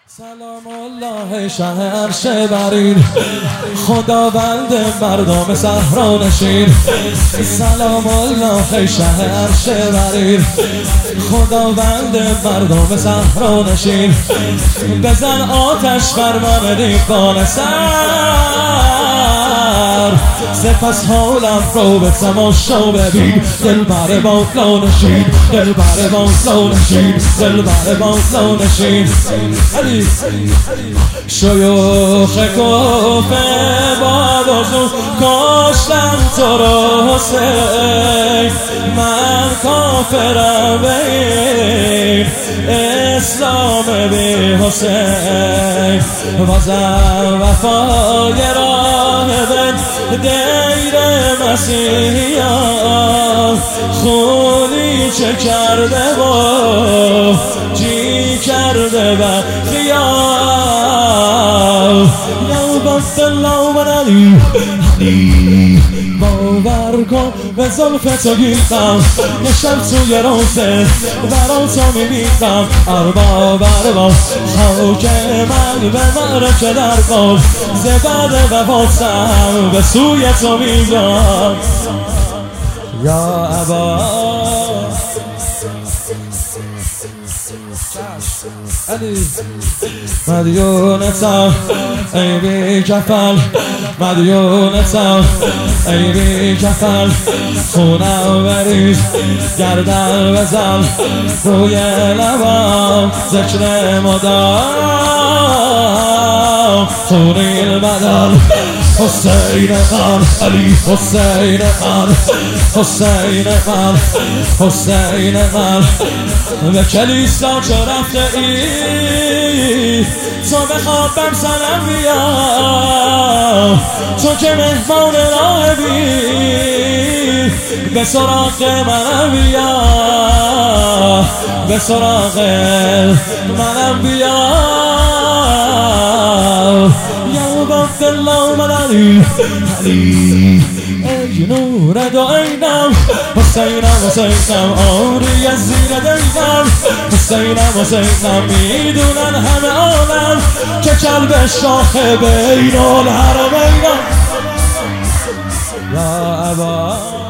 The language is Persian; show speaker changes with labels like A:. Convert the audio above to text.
A: سلام الله شهر شبرین خداوند مردم صحرا نشین. سلام الله شهر شبرین خداوند مردم صحرا نشین. بزن آتش بر من دیوانه سر، سپس حالم رو به تماشا ببین. دل بر بالا نشین، دل بر بالا نشین، دل بر بالا نشین. شیوخ کوفه باباشون کاشتن تو رو حسین. من کافرم به این اسلام بی حسین. بازم وفای راه بن دیر مسیحیان خونی چه کرده و جی کرده و خیال. یا بست الله و علی باور کن به ظلف تو گیرم، یه شب توی روزه برام تو میبینم. ارباب خاک من به معرکه در کن، زبد و باسم به سوی تو میگم. یا ابا مدیونتم ای بی کفن، مدیونتم ای بی کفن. خونم بریز گردن بزن روی لبم، ذکر مدام خونی البدن. حسین من علی حسین من حسین من حسین من. به کلیسا چه رفته ای تو بخوابم سنم بیا، تو که مهمان راه بی به سراغ منم بیا، به سراغ منم بیا. یا بفت الله من علی ای نور دو اینم. حسینم حسینم آوری از زیر دینم. حسینم حسینم میدونن همه عالم که کلب شاخ بین الحرمینم. یا ابا